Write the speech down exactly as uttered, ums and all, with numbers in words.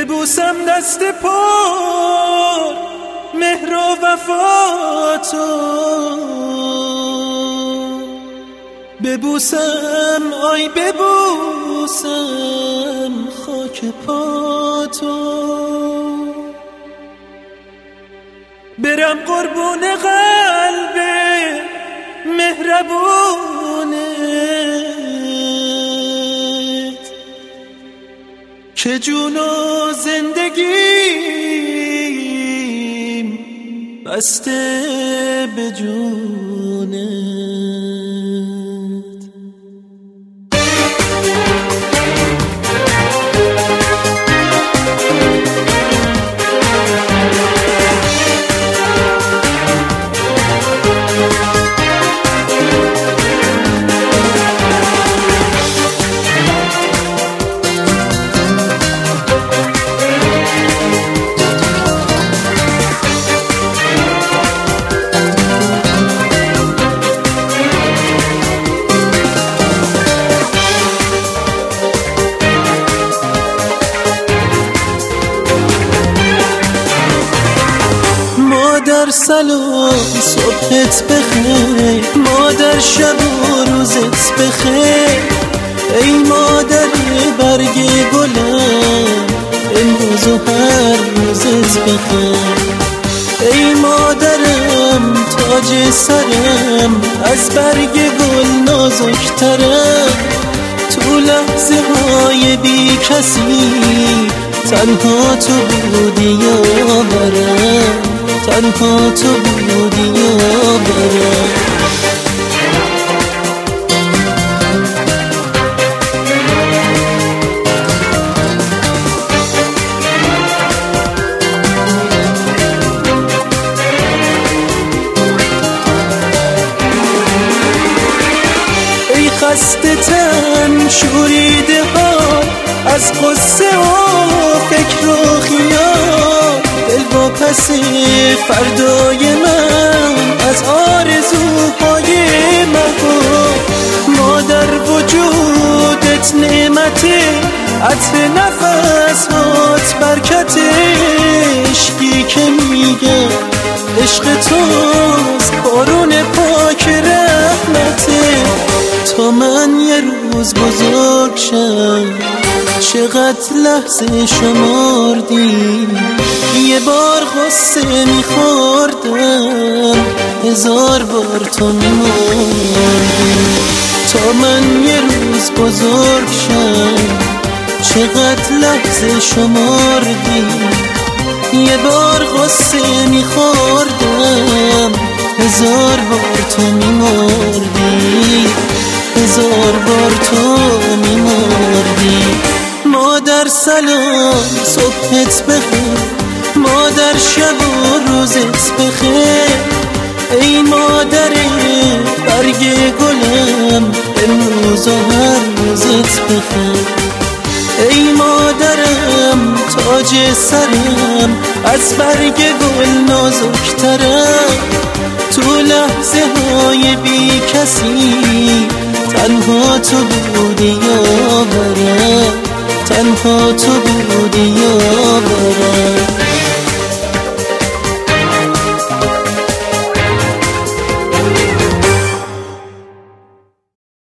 ببوسم دست پر مهر و وفا تو، ببوسم آی ببوسم خاک پا تو، برم قربون قلب مهربونت که جون و زندگیم بسته به جونت. مادر سلام صبحت بخیر، مادر شب و روزت بخیر، ای مادر برگ گلم امروز و هر روزت بخیر، ای مادرم تاج سرم از برگ گل نازکترم، تو لحظه های بی کسی تنها تو بودی یارم، تنها تو بودی یارم. ای خسته تن شوریده حال از قصه و فکر و خیال، دل با پس فردای من از آرزوهای محال، مادر وجودت نعمته، عطر نفس هات برکت، عشقی که میگه عشق توست بارون پاک رحمته، تا من یه روز بزرگ شم چقدر لحظه شمردی، یه بار غصه میخوردم هزار بار تو میمردی، تا من یه روز بزرگ شم چقدر لحظه شمردی، یه بار غصه میخوردم هزار بار تو میمردی، هزار بار تو میمردی. مادر سلام صبحت بخیر، مادر شب و روزت بخیر، ای مادر برگ گلم امروز و هر روزت بخیر، ای مادرم تاج سرم از برگ گل نازکترم، تو لحظه های بی کسی تنها تو بودی یارم، تنها تو بودی یارم.